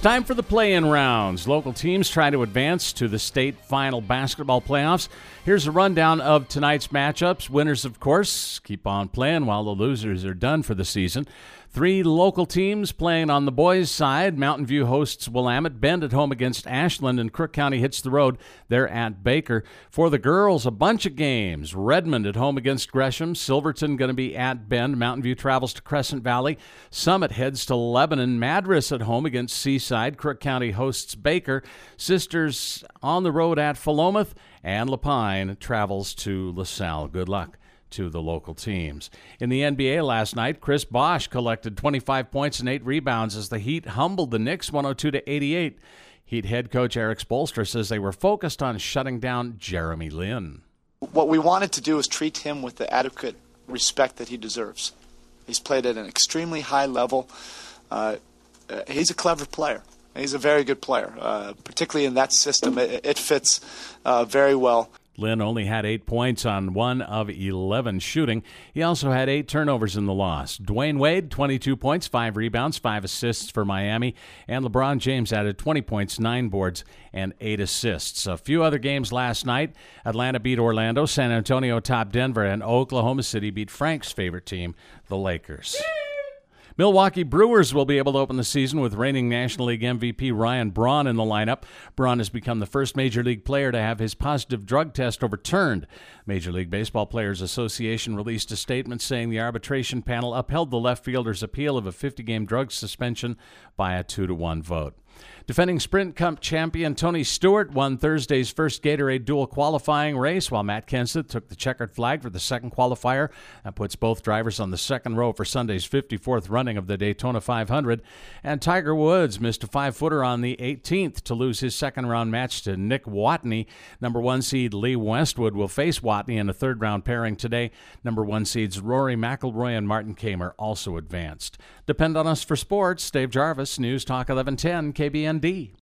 time for the play-in rounds. Local teams try to advance to the state final basketball playoffs. Here's a rundown of tonight's matchups. Winners, of course, keep on playing while the losers are done for the season. 3 local teams playing on the boys' side. Mountain View hosts Willamette. Bend at home against Ashland, and Crook County hits the road. They're at Baker. For the girls, a bunch of games. Redmond at home against Gresham. Silverton going to be at Bend. Mountain View travels to Crescent Valley. Summit heads to Lebanon. Madras at home against Seaside. Crook County hosts Baker. Sisters on the road at Philomath. And Lapine travels to LaSalle. Good luck to the local teams. In the NBA last night, Chris Bosh collected 25 points and 8 rebounds as the Heat humbled the Knicks 102-88. Heat head coach Eric Spoelstra says they were focused on shutting down Jeremy Lin. What we wanted to do is treat him with the adequate respect that he deserves. He's played at an extremely high level. He's a clever player. He's a very good player, particularly in that system. It fits very well. Lynn only had 8 points on 1 of 11 shooting. He also had 8 turnovers in the loss. Dwayne Wade, 22 points, 5 rebounds, 5 assists for Miami. And LeBron James added 20 points, 9 boards, and 8 assists. A few other games last night. Atlanta beat Orlando, San Antonio topped Denver, and Oklahoma City beat Frank's favorite team, the Lakers. Milwaukee Brewers will be able to open the season with reigning National League MVP Ryan Braun in the lineup. Braun has become the first Major League player to have his positive drug test overturned. Major League Baseball Players Association released a statement saying the arbitration panel upheld the left fielder's appeal of a 50-game drug suspension by a 2-1 vote. Defending Sprint Cup champion Tony Stewart won Thursday's first Gatorade dual qualifying race, while Matt Kenseth took the checkered flag for the second qualifier. That puts both drivers on the second row for Sunday's 54th running of the Daytona 500. And Tiger Woods missed a 5-footer on the 18th to lose his second-round match to Nick Watney. Number 1 seed Lee Westwood will face Watney in a third-round pairing today. Number 1 seeds Rory McIlroy and Martin Kamer also advanced. Depend on us for sports. Dave Jarvis, News Talk 1110 KBND.